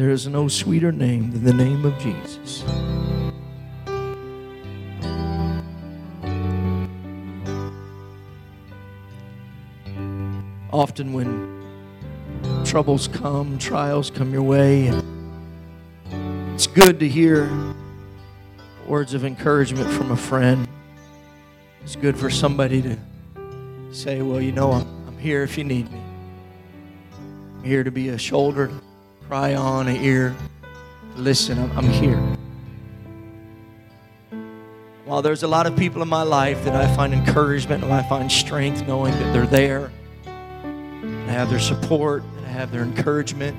There is no sweeter name than the name of Jesus. Often when troubles come, trials come your way, it's good to hear words of encouragement from a friend. It's good for somebody to say, well, you know, I'm here if you need me. I'm here to be a shoulder to cry on, an ear to listen. I'm here. While there's a lot of people in my life that I find encouragement and I find strength knowing that they're there, I have their support, and I have their encouragement.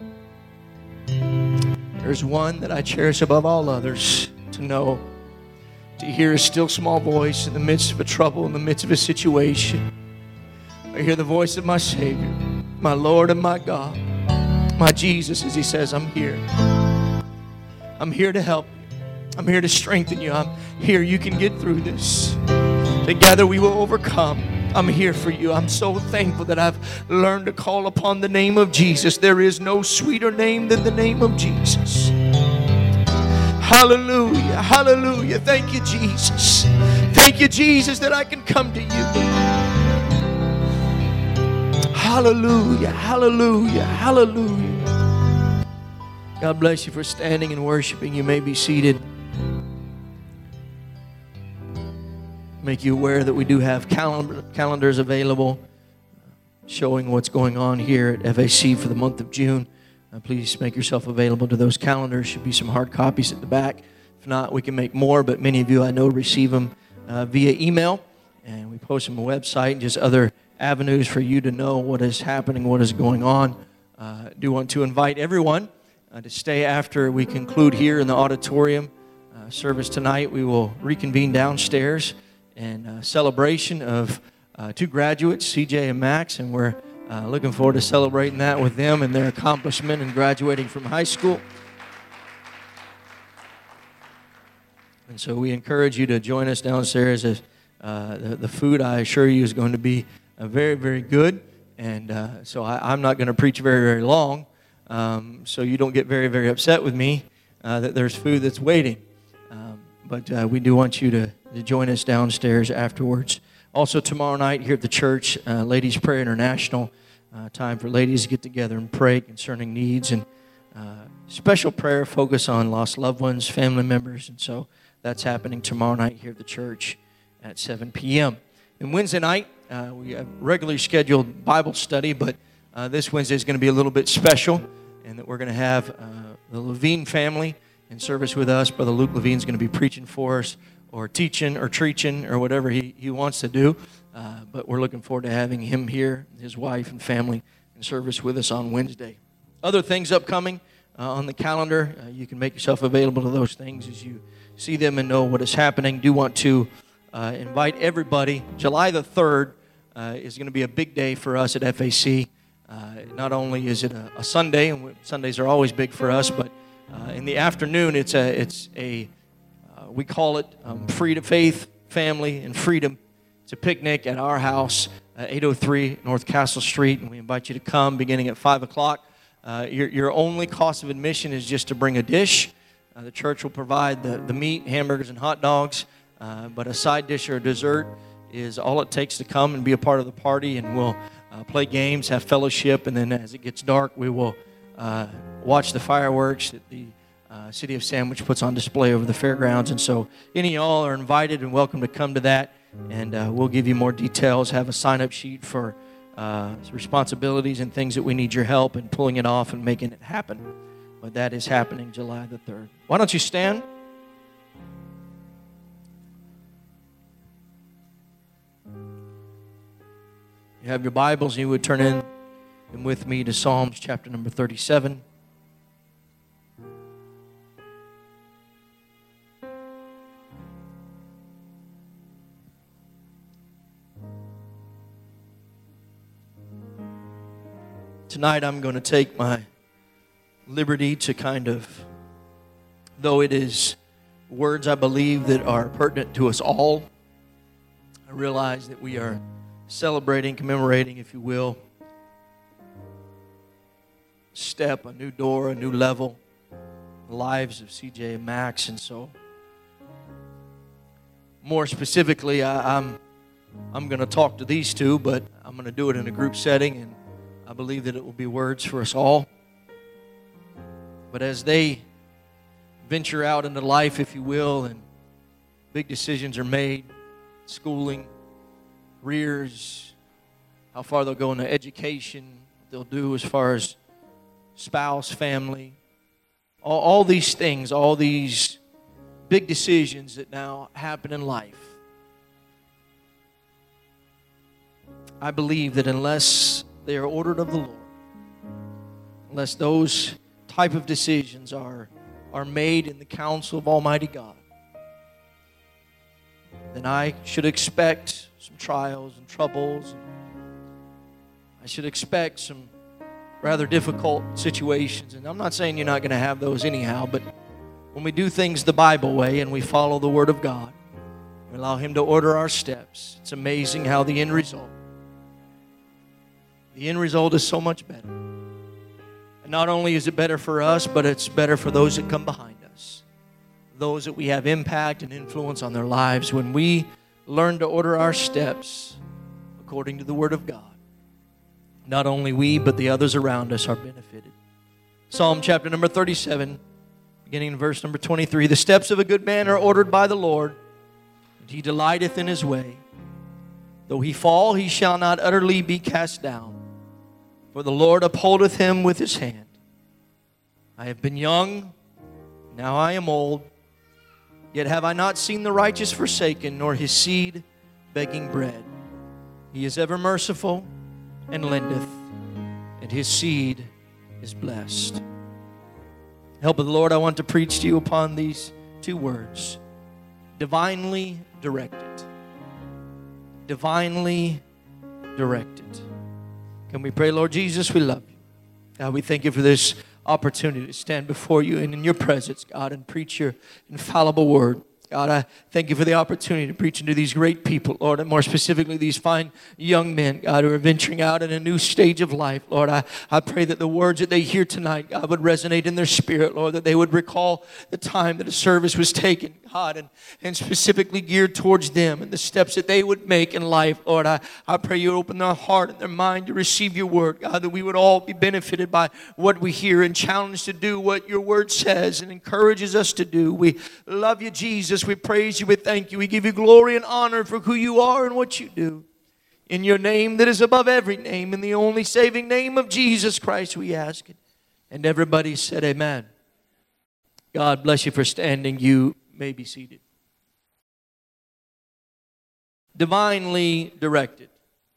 There's one that I cherish above all others to know, to hear a still small voice in the midst of a trouble, in the midst of a situation. I hear the voice of my Savior, my Lord and my God, my Jesus, as He says, I'm here. I'm here to help you. I'm here to strengthen you. I'm here. You can get through this. Together we will overcome. I'm here for you. I'm so thankful that I've learned to call upon the name of Jesus. There is no sweeter name than the name of Jesus. Hallelujah. Hallelujah. Thank you, Jesus. Thank you, Jesus, that I can come to you. Hallelujah. Hallelujah. Hallelujah. God bless you for standing and worshiping. You may be seated. Make you aware that we do have calendars available showing what's going on here at FAC for the month of June. Please make yourself available to those calendars. Should be some hard copies at the back. If not, we can make more, but many of you I know receive them via email, and we post them on the website and just other avenues for you to know what is happening, what is going on. I do want to invite everyone to stay after we conclude here in the auditorium service tonight. We will reconvene downstairs and celebration of two graduates, CJ and Max, and we're looking forward to celebrating that with them and their accomplishment in graduating from high school. And so we encourage you to join us downstairs. As the food, I assure you, is going to be very, very good. And so I'm not going to preach very, very long, so you don't get very, very upset with me that there's food that's waiting. But we do want you to join us downstairs afterwards. Also tomorrow night here at the church, Ladies Prayer International, time for ladies to get together and pray concerning needs and special prayer focus on lost loved ones, family members. And so that's happening tomorrow night here at the church at 7 p.m. And Wednesday night, we have regularly scheduled Bible study, but this Wednesday is going to be a little bit special, and that we're going to have the Levine family in service with us. Brother Luke Levine is going to be preaching for us, or teaching, or preaching, or whatever he wants to do. But we're looking forward to having him here, his wife and family, in service with us on Wednesday. Other things upcoming on the calendar, you can make yourself available to those things as you see them and know what is happening. Do want to invite everybody. July the 3rd is going to be a big day for us at FAC. Not only is it a Sunday, and Sundays are always big for us, but in the afternoon it's a we call it Freedom, Faith, Family, and Freedom. It's a picnic at our house, 803 North Castle Street, and we invite you to come beginning at 5 o'clock. Your only cost of admission is just to bring a dish. The church will provide the meat, hamburgers, and hot dogs, but a side dish or a dessert is all it takes to come and be a part of the party, and we'll play games, have fellowship, and then as it gets dark, we will watch the fireworks that the City of Sandwich puts on display over the fairgrounds. And so any of y'all are invited and welcome to come to that, and we'll give you more details, have a sign-up sheet for responsibilities and things that we need your help in pulling it off and making it happen. But that is happening July the 3rd. Why don't you stand? You have your Bibles, and you would turn in them with me to Psalms chapter number 37. Tonight I'm going to take my liberty to kind of, though it is words I believe that are pertinent to us all, I realize that we are celebrating, commemorating, if you will, step, a new door, a new level. The lives of CJ and Max. And so, more specifically, I'm going to talk to these two, but I'm going to do it in a group setting, and I believe that it will be words for us all. But as they venture out into life, if you will, and big decisions are made, schooling, careers, how far they'll go into education, what they'll do as far as spouse, family, all these things, all these big decisions that now happen in life. I believe that unless they are ordered of the Lord, unless those type of decisions are made in the counsel of Almighty God, then I should expect some trials and troubles. I should expect some rather difficult situations. And I'm not saying you're not going to have those anyhow, but when we do things the Bible way and we follow the Word of God, we allow Him to order our steps, it's amazing how the end result is so much better. And not only is it better for us, but it's better for those that come behind us, those that we have impact and influence on their lives. When we learn to order our steps according to the Word of God, not only we, but the others around us are benefited. Psalm chapter number 37, beginning in verse number 23. The steps of a good man are ordered by the Lord, and He delighteth in His way. Though he fall, he shall not utterly be cast down, for the Lord upholdeth him with His hand. I have been young, now I am old, yet have I not seen the righteous forsaken, nor his seed begging bread. He is ever merciful, and lendeth, and His seed is blessed. Help of the Lord, I want to preach to you upon these two words: divinely directed. Divinely directed. Can we pray? Lord Jesus, we love You. God, we thank You for this opportunity to stand before You and in Your presence, God, and preach Your infallible word. God, I thank You for the opportunity to preach into these great people, Lord, and more specifically these fine young men, God, who are venturing out in a new stage of life. Lord, I pray that the words that they hear tonight, God, would resonate in their spirit, Lord, that they would recall the time that a service was taken, God, and specifically geared towards them and the steps that they would make in life. Lord, I pray You open their heart and their mind to receive Your word, God, that we would all be benefited by what we hear and challenged to do what Your word says and encourages us to do. We love You, Jesus. We praise You. We thank You. We give You glory and honor for who You are and what You do. In Your name that is above every name, in the only saving name of Jesus Christ, we ask it. And everybody said amen. God bless you for standing. You may be seated. Divinely directed.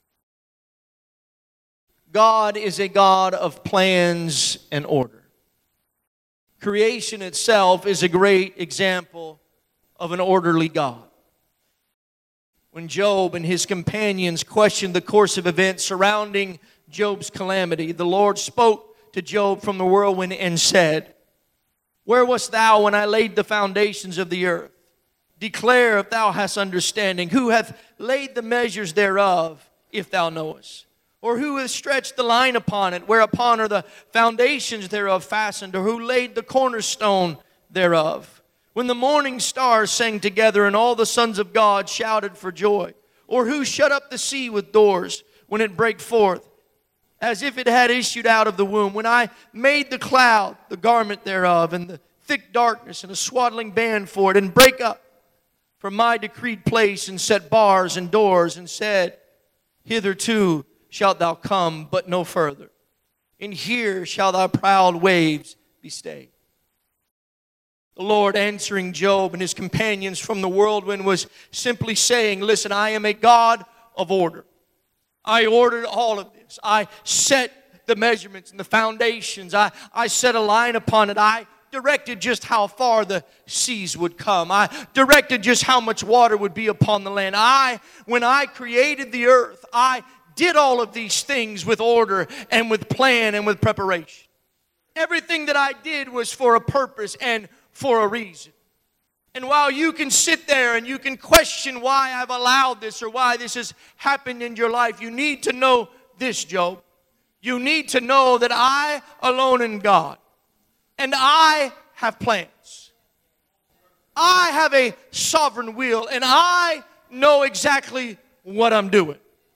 God is a God of plans and order. Creation itself is a great example of an orderly God. When Job and his companions questioned the course of events surrounding Job's calamity, the Lord spoke to Job from the whirlwind and said, "Where wast thou when I laid the foundations of the earth? Declare if thou hast understanding. Who hath laid the measures thereof, if thou knowest? Or who hath stretched the line upon it, whereupon are the foundations thereof fastened? Or who laid the cornerstone thereof? When the morning stars sang together, and all the sons of God shouted for joy? Or who shut up the sea with doors, when it brake forth, as if it had issued out of the womb? When I made the cloud, the garment thereof, and the thick darkness, and a swaddling band for it, and brake up from my decreed place, and set bars and doors, and said, Hitherto shalt thou come, but no further. And here shall thy proud waves be stayed." The Lord answering Job and his companions from the whirlwind was simply saying, listen, I am a God of order. I ordered all of this. I set the measurements and the foundations. I set a line upon it. I directed just how far the seas would come. I directed just how much water would be upon the land. When I created the earth, I did all of these things with order and with plan and with preparation. Everything that I did was for a purpose and for a reason. And while you can sit there and you can question why I've allowed this or why this has happened in your life, you need to know this, Job. You need to know that I alone am God. And I have plans. I have a sovereign will. And I know exactly what I'm doing.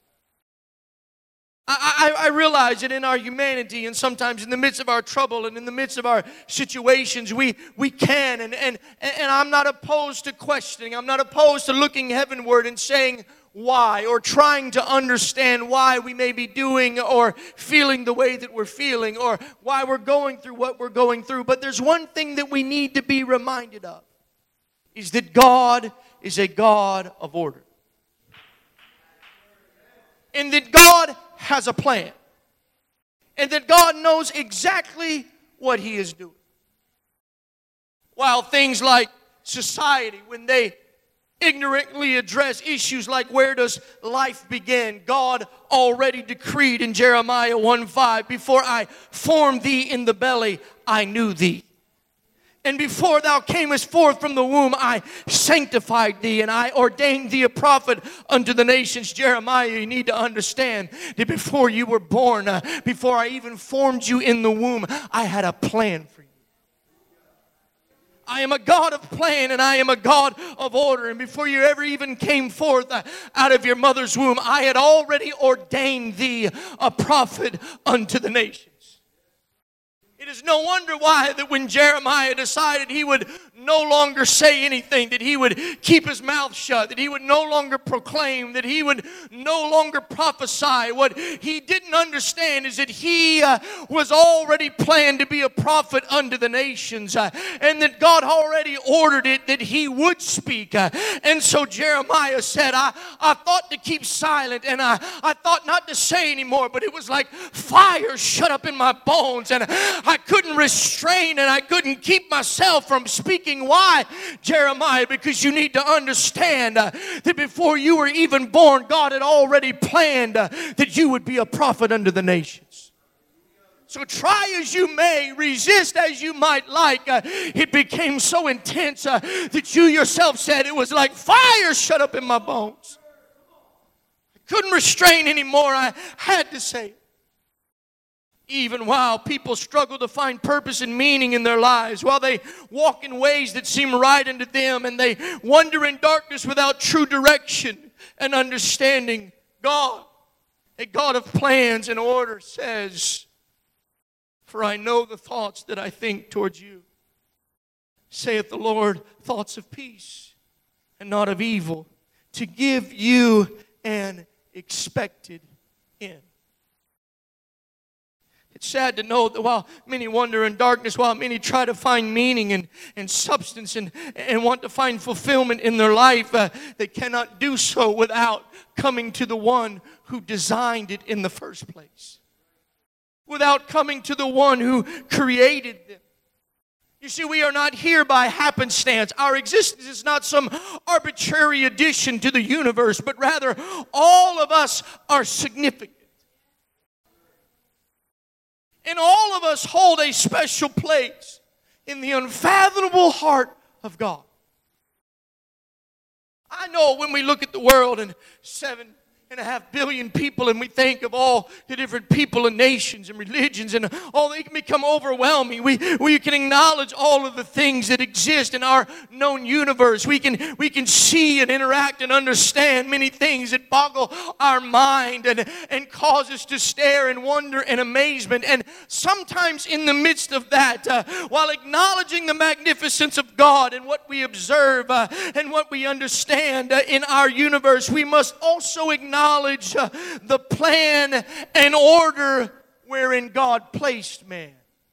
I realize that in our humanity and sometimes in the midst of our trouble and in the midst of our situations, we can. And I'm not opposed to questioning. I'm not opposed to looking heavenward and saying why, or trying to understand why we may be doing or feeling the way that we're feeling, or why we're going through what we're going through. But there's one thing that we need to be reminded of, is that God is a God of order. And that God has a plan. And that God knows exactly what He is doing. While things like society, when they ignorantly address issues like where does life begin, God already decreed in Jeremiah 1:5, before I formed thee in the belly, I knew thee. And before thou camest forth from the womb, I sanctified thee, and I ordained thee a prophet unto the nations. Jeremiah, you need to understand that before you were born, before I even formed you in the womb, I had a plan for you. I am a God of plan, and I am a God of order. And before you ever even came forth out of your mother's womb, I had already ordained thee a prophet unto the nations. It is no wonder why that when Jeremiah decided he would no longer say anything, that he would keep his mouth shut, that he would no longer proclaim, that he would no longer prophesy. What he didn't understand is that he was already planned to be a prophet unto the nations, and that God already ordered it that he would speak. And so Jeremiah said, I thought to keep silent, and I thought not to say anymore, but it was like fire shut up in my bones, and I couldn't restrain and I couldn't keep myself from speaking. Why, Jeremiah? Because you need to understand that before you were even born, God had already planned that you would be a prophet unto the nations. So try as you may, resist as you might like, it became so intense that you yourself said it was like fire shut up in my bones. I couldn't restrain anymore. I had to say it. Even while people struggle to find purpose and meaning in their lives, while they walk in ways that seem right unto them, and they wander in darkness without true direction and understanding, God, a God of plans and order, says, for I know the thoughts that I think towards you, saith the Lord, thoughts of peace and not of evil, to give you an expected end. It's sad to know that while many wander in darkness, while many try to find meaning and substance and want to find fulfillment in their life, they cannot do so without coming to the one who designed it in the first place. Without coming to the one who created them. You see, we are not here by happenstance. Our existence is not some arbitrary addition to the universe, but rather all of us are significant. And all of us hold a special place in the unfathomable heart of God. I know when we look at the world and 7.5 billion people, and we think of all the different people and nations and religions, and all they can become overwhelming. We can acknowledge all of the things that exist in our known universe. We can see and interact and understand many things that boggle our mind and cause us to stare and wonder and amazement. And sometimes in the midst of that, while acknowledging the magnificence of God and what we observe and what we understand in our universe, we must also acknowledge the plan and order wherein God placed man.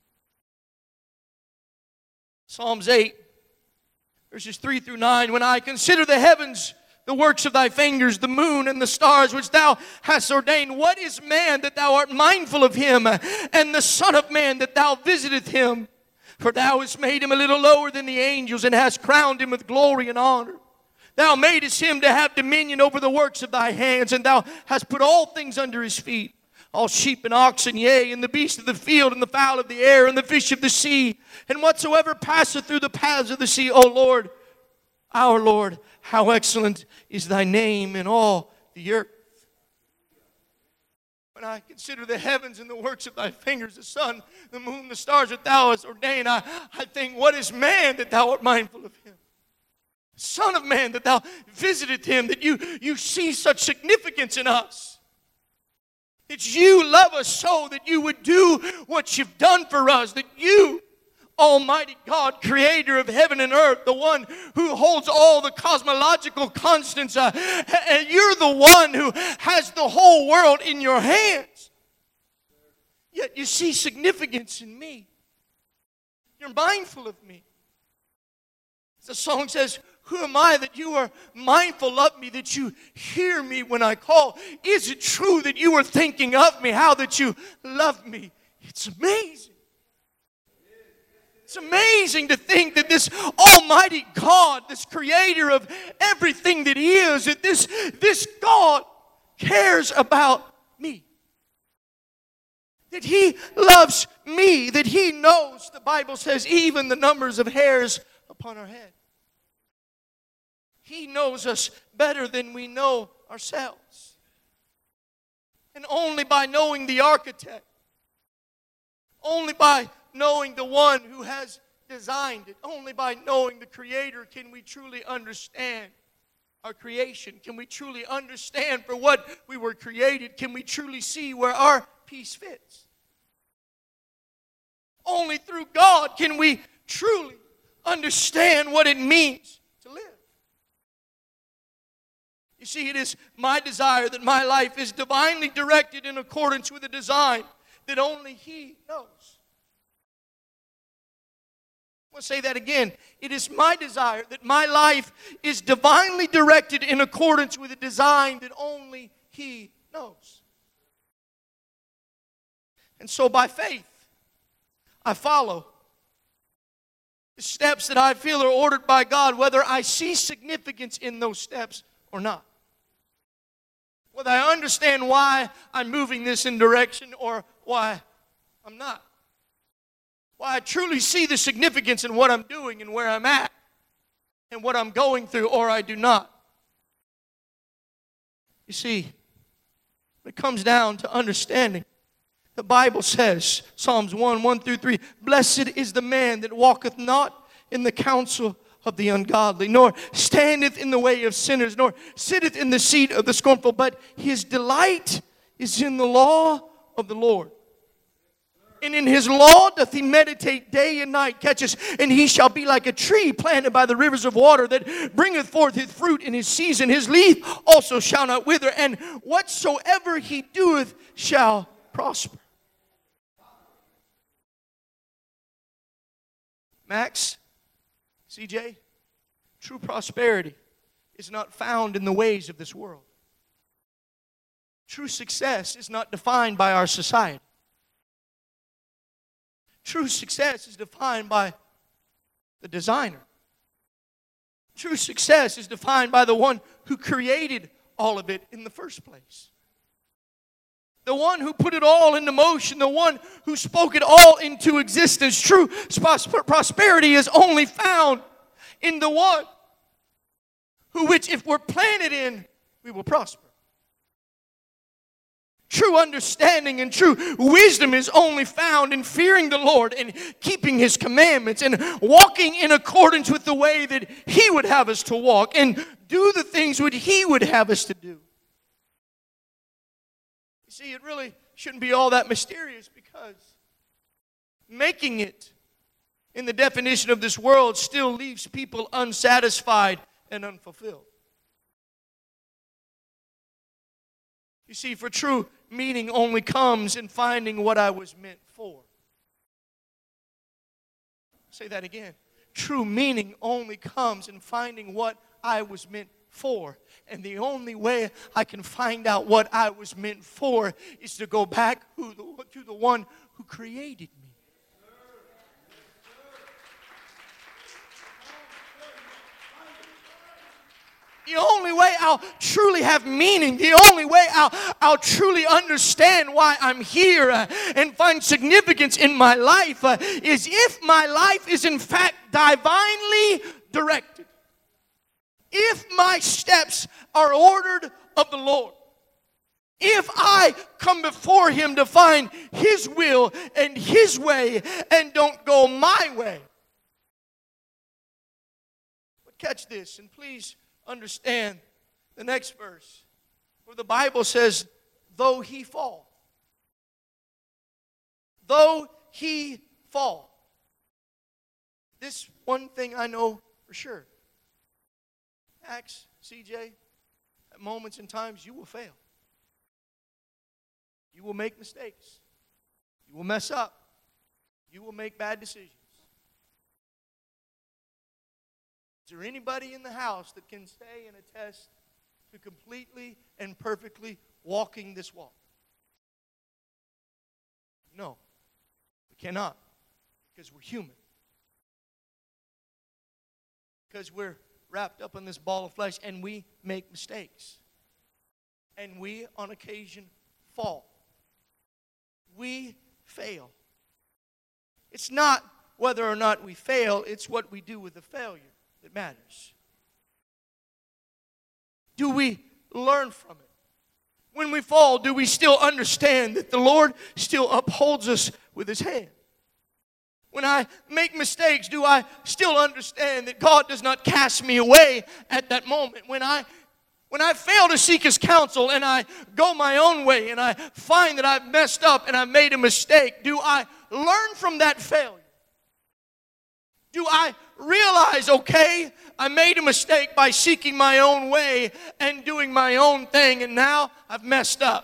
Psalms 8, verses 3 through 9. When I consider the heavens, the works of thy fingers, the moon and the stars which thou hast ordained, what is man that thou art mindful of him, and the son of man that thou visiteth him? For thou hast made him a little lower than the angels, and hast crowned him with glory and honor. Thou madest him to have dominion over the works of thy hands, and thou hast put all things under his feet. All sheep and oxen, yea, and the beasts of the field, and the fowl of the air, and the fish of the sea, and whatsoever passeth through the paths of the sea. O Lord, our Lord, how excellent is thy name in all the earth. When I consider the heavens and the works of thy fingers, the sun, the moon, the stars that thou hast ordained, I think, what is man that thou art mindful of him? Son of man, that thou visited him, that you see such significance in us. That you love us so that you would do what you've done for us. That you, Almighty God, creator of heaven and earth, the one who holds all the cosmological constants, and you're the one who has the whole world in your hands. Yet you see significance in me. You're mindful of me. The song says, who am I that you are mindful of me, that you hear me when I call? Is it true that you are thinking of me, how that you love me? It's amazing. It's amazing to think that this Almighty God, this creator of everything that is, that this God cares about me. That He loves me, that He knows, the Bible says, even the numbers of hairs upon our head. He knows us better than we know ourselves. And only by knowing the architect, only by knowing the one who has designed it, only by knowing the Creator can we truly understand our creation. Can we truly understand for what we were created? Can we truly see where our piece fits? Only through God can we truly understand what it means to live. You see, it is my desire that my life is divinely directed in accordance with a design that only He knows. I want to say that again. It is my desire that my life is divinely directed in accordance with a design that only He knows. And so by faith, I follow the steps that I feel are ordered by God, whether I see significance in those steps or not. Whether I understand why I'm moving this in direction or why I'm not. Why I truly see the significance in what I'm doing and where I'm at and what I'm going through, or I do not. You see, when it comes down to understanding, the Bible says, Psalms 1:1-3, blessed is the man that walketh not in the counsel of the ungodly, nor standeth in the way of sinners, nor sitteth in the seat of the scornful, but his delight is in the law of the Lord. And in His law doth he meditate day and night. Catch us. And he shall be like a tree planted by the rivers of water, that bringeth forth his fruit in his season. His leaf also shall not wither, and whatsoever he doeth shall prosper. Max, CJ, true prosperity is not found in the ways of this world. True success is not defined by our society. True success is defined by the designer. True success is defined by the one who created all of it in the first place. The one who put it all into motion, the one who spoke it all into existence. True prosperity is only found in the one who, which if we're planted in, we will prosper. True understanding and true wisdom is only found in fearing the Lord and keeping His commandments and walking in accordance with the way that He would have us to walk and do the things that He would have us to do. You see, it really shouldn't be all that mysterious, because making it in the definition of this world still leaves people unsatisfied and unfulfilled. You see, for true meaning only comes in finding what I was meant for. Say that again. True meaning only comes in finding what I was meant for. And the only way I can find out what I was meant for is to go back to the one who created me. The only way I'll truly have meaning, the only way I'll truly understand why I'm here and find significance in my life is if my life is in fact divinely directed. If my steps are ordered of the Lord. If I come before Him to find His will and His way and don't go my way. But catch this, and please understand the next verse, where the Bible says, though he fall. Though he fall. This one thing I know for sure. Acts, CJ, at moments and times you will fail. You will make mistakes. You will mess up. You will make bad decisions. Is there anybody in the house that can say and attest to completely and perfectly walking this walk? No, we cannot, because we're human. Because we're wrapped up in this ball of flesh and we make mistakes. And we, on occasion, fall. We fail. It's not whether or not we fail, it's what we do with the failure that matters. Do we learn from it? When we fall, do we still understand that the Lord still upholds us with His hand? When I make mistakes, do I still understand that God does not cast me away at that moment? When I fail to seek His counsel and I go my own way and I find that I've messed up and I've made a mistake, do I learn from that failure? Do I realize, okay, I made a mistake by seeking my own way and doing my own thing, and now I've messed up?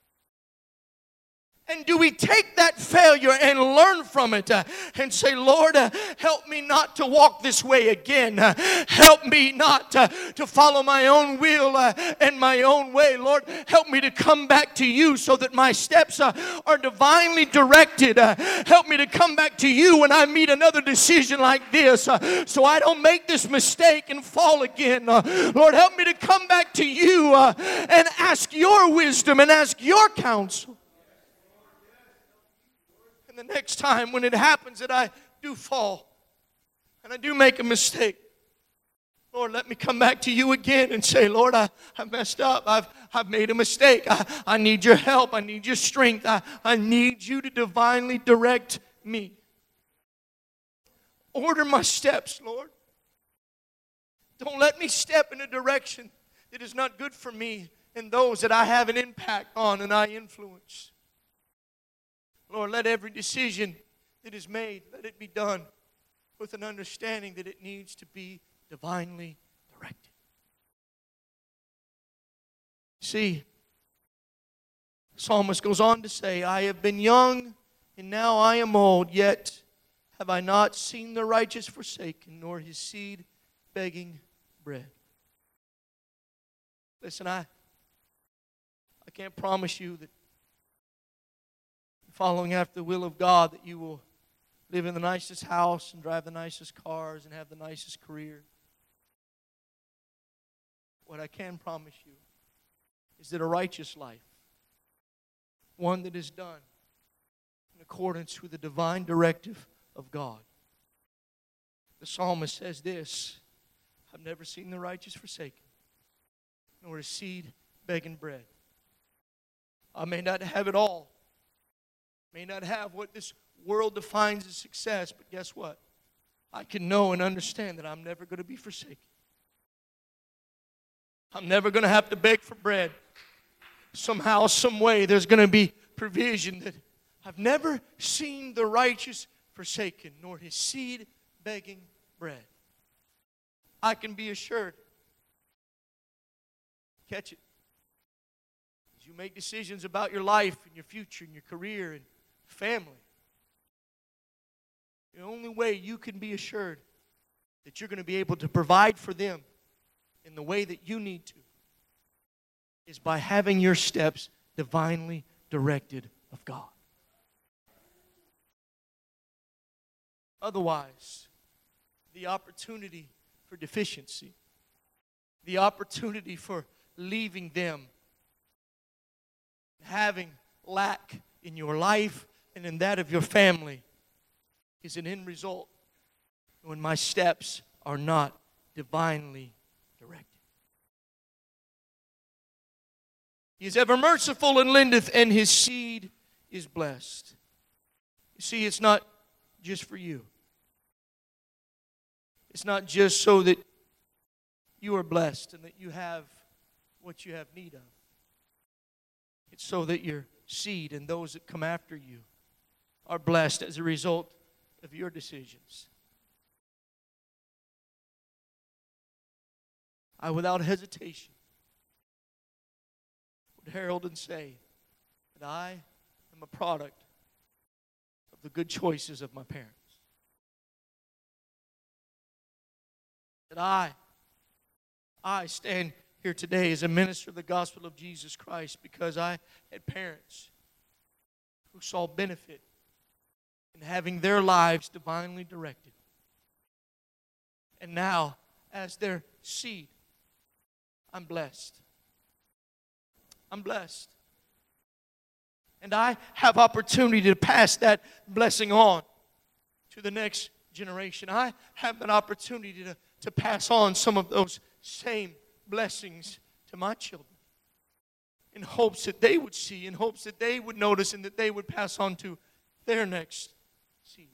And do we take that failure and learn from it and say, Lord, help me not to walk this way again. Help me not to follow my own will and my own way. Lord, help me to come back to You so that my steps are divinely directed. Help me to come back to You when I meet another decision like this so I don't make this mistake and fall again. Lord, help me to come back to You and ask Your wisdom and ask Your counsel. The next time when it happens that I do fall and I do make a mistake, Lord, let me come back to You again and say, Lord, I've messed up. I've made a mistake. I need Your help. I need Your strength. I need You to divinely direct me. Order my steps, Lord. Don't let me step in a direction that is not good for me and those that I have an impact on and I influence. Lord, let every decision that is made, let it be done with an understanding that it needs to be divinely directed. See, the psalmist goes on to say, I have been young and now I am old, yet have I not seen the righteous forsaken, nor his seed begging bread. Listen, I can't promise you that following after the will of God, that you will live in the nicest house and drive the nicest cars and have the nicest career. What I can promise you is that a righteous life, one that is done in accordance with the divine directive of God. The psalmist says this, I've never seen the righteous forsaken, nor his seed begging bread. I may not have it all. May not have what this world defines as success, but guess what? I can know and understand that I'm never going to be forsaken. I'm never going to have to beg for bread. Somehow, some way, there's going to be provision. That I've never seen the righteous forsaken, nor his seed begging bread. I can be assured. Catch it. As you make decisions about your life and your future and your career and family, the only way you can be assured that you're going to be able to provide for them in the way that you need to is by having your steps divinely directed of God. Otherwise, the opportunity for deficiency, the opportunity for leaving them, having lack in your life and in that of your family is an end result when my steps are not divinely directed. He is ever merciful and lendeth, and his seed is blessed. You see, it's not just for you. It's not just so that you are blessed and that you have what you have need of. It's so that your seed and those that come after you are blessed as a result of your decisions. I, without hesitation, would herald and say that I am a product of the good choices of my parents. That I stand here today as a minister of the gospel of Jesus Christ because I had parents who saw benefit in having their lives divinely directed. And now, as their seed, I'm blessed. I'm blessed. And I have opportunity to pass that blessing on to the next generation. I have an opportunity to pass on some of those same blessings to my children in hopes that they would see, in hopes that they would notice, and that they would pass on to their next seed.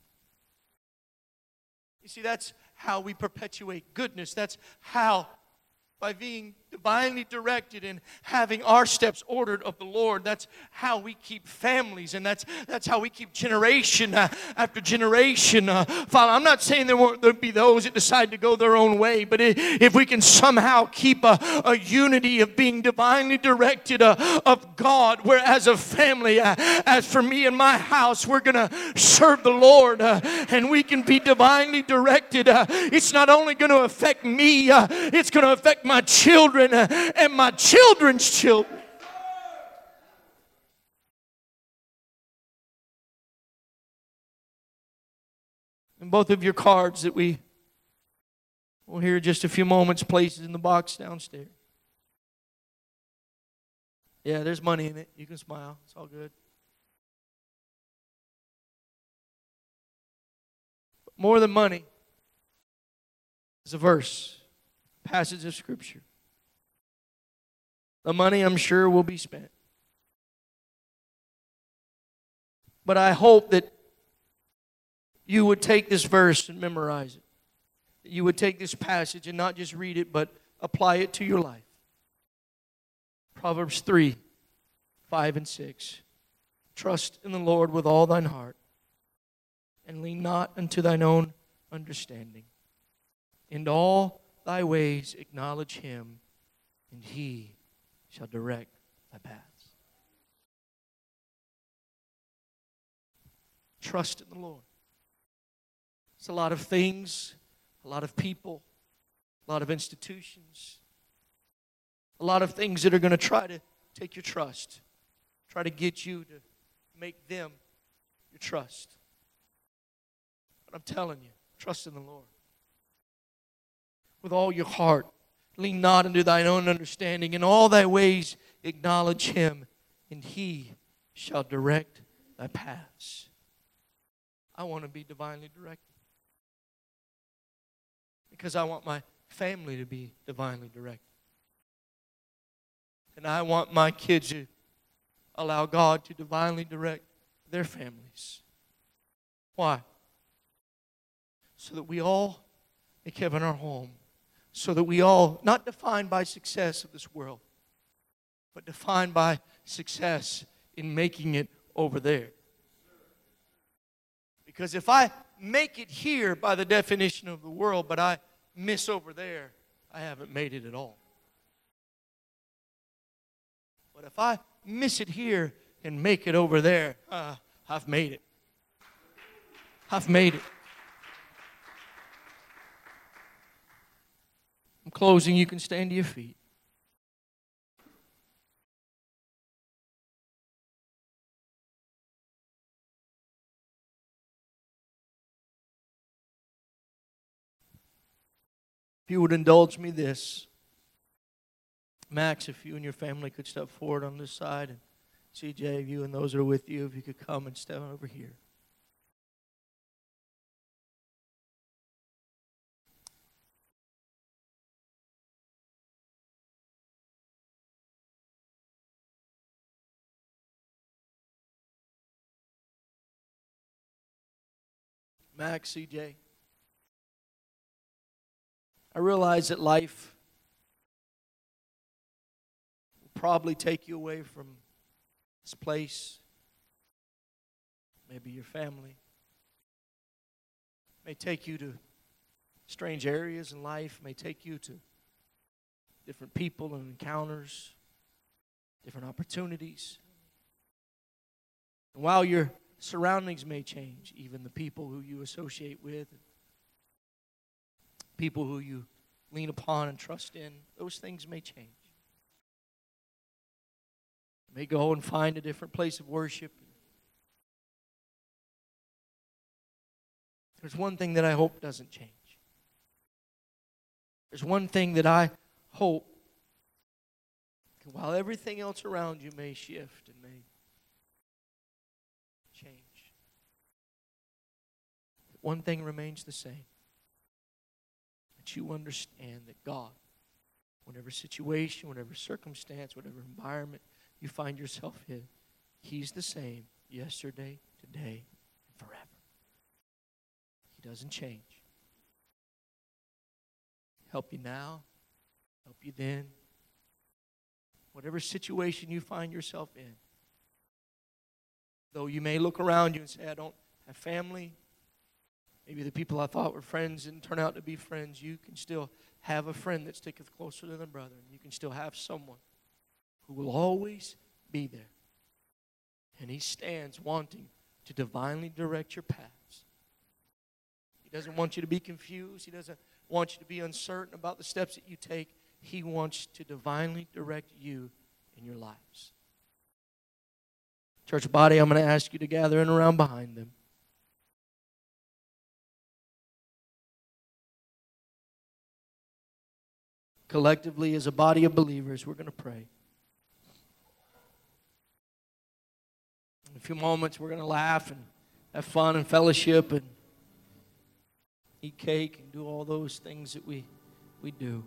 You see, that's how we perpetuate goodness. That's how, by being divinely directed and having our steps ordered of the Lord, that's how we keep families, and that's how we keep generation after generation. Father, I'm not saying there'll be those that decide to go their own way, but if we can somehow keep a unity of being divinely directed of God, where as a family, as for me and my house, we're going to serve the Lord, and we can be divinely directed. It's not only going to affect me, it's going to affect my children and my children's children. And both of your cards that we will hear just a few moments, places in the box downstairs. Yeah, there's money in it. You can smile. It's all good. But more than money is a verse, a passage of Scripture. The money, I'm sure, will be spent. But I hope that you would take this verse and memorize it. That you would take this passage and not just read it, but apply it to your life. Proverbs 3, 5 and 6. Trust in the Lord with all thine heart, and lean not unto thine own understanding. In all thy ways acknowledge him, and he shall direct thy paths. Trust in the Lord. It's a lot of things, a lot of people, a lot of institutions, a lot of things that are going to try to take your trust, try to get you to make them your trust. But I'm telling you, trust in the Lord with all your heart. Lean not unto thine own understanding. In all thy ways acknowledge him, and he shall direct thy paths. I want to be divinely directed because I want my family to be divinely directed. And I want my kids to allow God to divinely direct their families. Why? So that we all make heaven our home. So that we all, not defined by success of this world, but defined by success in making it over there. Because if I make it here by the definition of the world, but I miss over there, I haven't made it at all. But if I miss it here and make it over there, I've made it. I've made it. I'm closing. You can stand to your feet. If you would indulge me this, Max, if you and your family could step forward on this side, and CJ, you and those that are with you, if you could come and step over here. Max, CJ. I realize that life will probably take you away from this place, maybe your family. May take you to strange areas in life, may take you to different people and encounters, different opportunities. And while your surroundings may change, even the people who you associate with, people who you lean upon and trust in, those things may change. You may go and find a different place of worship. There's one thing that I hope doesn't change. There's one thing that I hope, while everything else around you may shift and may change, one thing remains the same. That you understand that God, whatever situation, whatever circumstance, whatever environment you find yourself in, He's the same yesterday, today, and forever. He doesn't change. Help you now, help you then. Whatever situation you find yourself in, though you may look around you and say, I don't have family, maybe the people I thought were friends didn't turn out to be friends, you can still have a friend that sticketh closer than a brother. You can still have someone who will always be there. And He stands wanting to divinely direct your paths. He doesn't want you to be confused. He doesn't want you to be uncertain about the steps that you take. He wants to divinely direct you in your lives. Church body, I'm going to ask you to gather in around behind them. Collectively, as a body of believers, we're going to pray. In a few moments, we're going to laugh and have fun and fellowship and eat cake and do all those things that we do.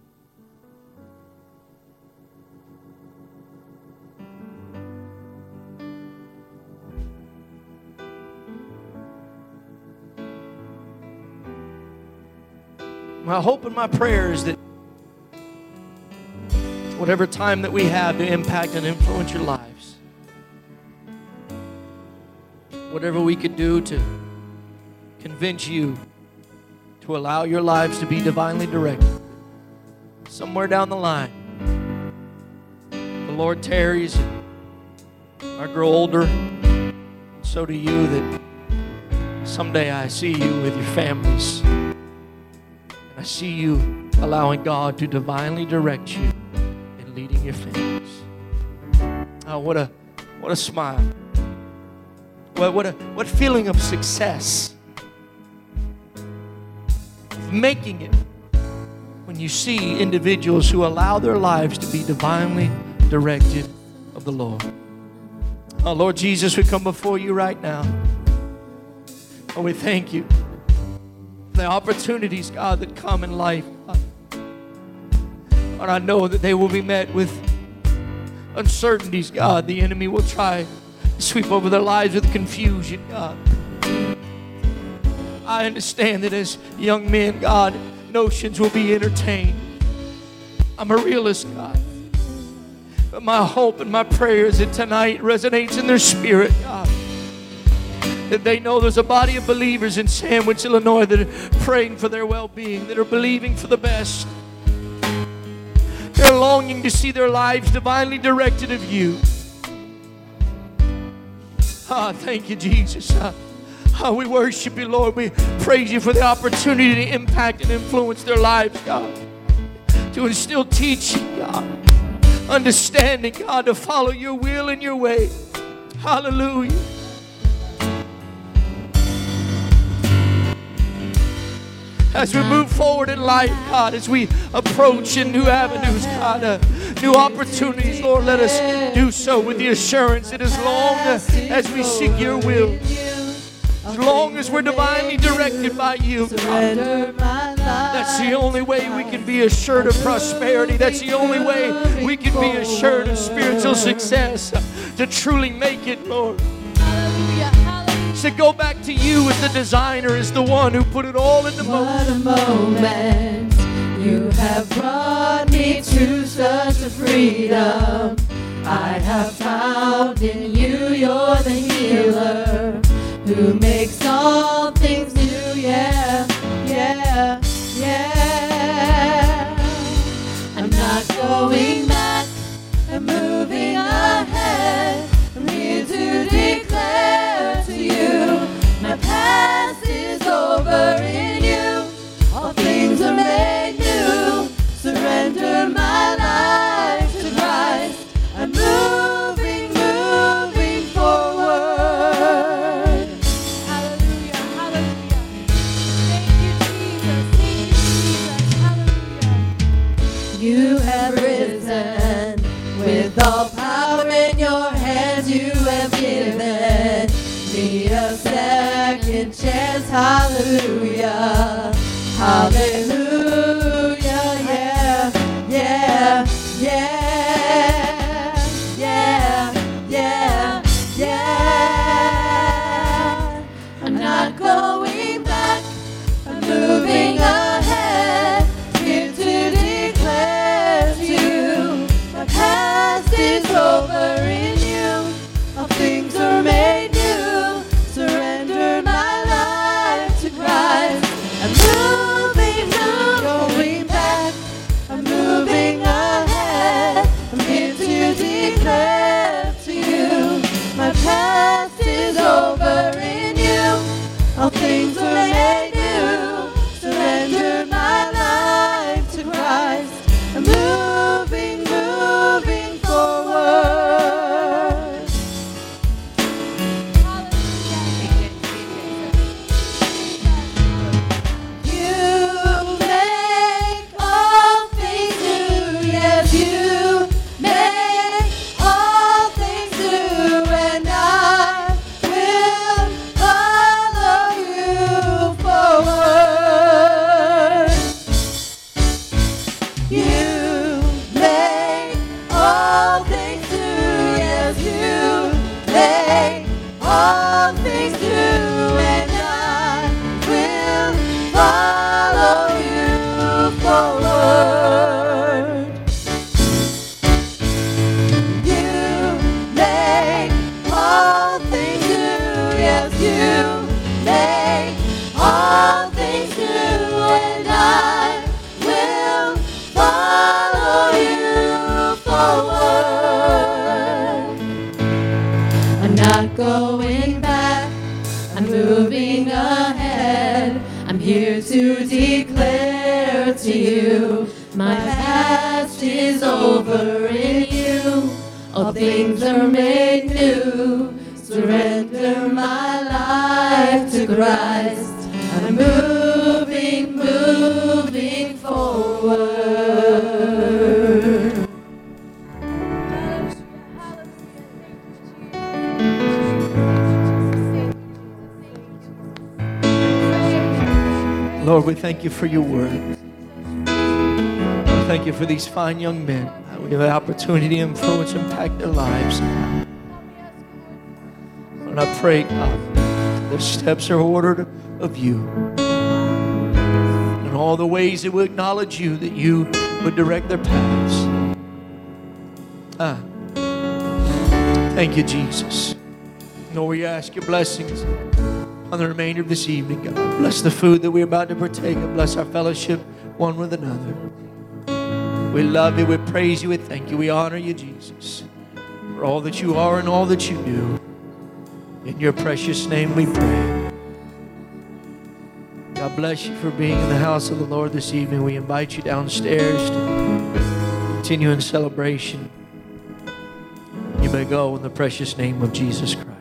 My hope and my prayer is that whatever time that we have to impact and influence your lives, whatever we could do to convince you to allow your lives to be divinely directed, somewhere down the line, the Lord tarries, I grow older, so do you, that someday I see you with your families. I see you allowing God to divinely direct you and leading your families. Oh, what a smile. What feeling of success, of making it, when you see individuals who allow their lives to be divinely directed of the Lord. Oh, Lord Jesus, we come before you right now. Oh, we thank you. The opportunities, God, that come in life, God. And I know that they will be met with uncertainties, God. The enemy will try to sweep over their lives with confusion, God. I understand that as young men, God, notions will be entertained. I'm a realist, God. But my hope and my prayer is that tonight resonates in their spirit, God. That they know there's a body of believers in Sandwich, Illinois that are praying for their well-being, that are believing for the best. They're longing to see their lives divinely directed of you. Thank you, Jesus. We worship you, Lord. We praise you for the opportunity to impact and influence their lives, God. To instill teaching, God. Understanding, God, to follow your will and your way. Hallelujah. As we move forward in life, God, as we approach in new avenues, God, new opportunities, Lord, let us do so with the assurance that as long as we seek your will, as long as we're divinely directed by you, God, that's the only way we can be assured of prosperity. That's the only way we can be assured of spiritual success, to truly make it, Lord. to go back to you as the designer, as the one who put it all into motion. What a moment. You have brought me to such a freedom. I have found in you, you're the healer who makes all things new. Yeah, yeah, yeah. I'm not going back, I'm moving ahead. I'm here to declare to you, my past is over in you. All things are made new. Surrender my life to Christ. I'm moving, moving forward. Hallelujah, hallelujah. Thank you, Jesus. Thank you, Jesus. Hallelujah. You have risen with all power in your hands. You have given me a second chance. Hallelujah, hallelujah. Yeah, yeah, yeah. Going back, I'm moving ahead, here to declare to you, my past is over in you, all things are made new, surrender my life to Christ. I'm moving, going back, I'm moving ahead, I'm here to declare to you, my past is over in you. All things are made new. Surrender my life to Christ. I'm moving, moving forward. You make all things new. Yes, you make all things new, and I will follow you forward. You make all things new. Yes, you make all things new, and I will follow you forward. You make all things new. Yes, you make all things new, and I will follow you forward. I'm not going back, I'm moving ahead. I'm here to declare to you, my past is over in you. All things are made new. Surrender my life to Christ. I'm moving, moving forward. Lord, we thank you for your word. Thank you for these fine young men. We have the opportunity to influence, impact their lives. And I pray, God, their steps are ordered of you. In all the ways that we acknowledge you, that you would direct their paths. Thank you, Jesus. Lord, we ask your blessings on the remainder of this evening, God. Bless the food that we're about to partake of. Bless our fellowship one with another. We love you, we praise you, we thank you, we honor you, Jesus, for all that you are and all that you do. In your precious name we pray. God bless you for being in the house of the Lord this evening. We invite you downstairs to continue in celebration. You may go in the precious name of Jesus Christ.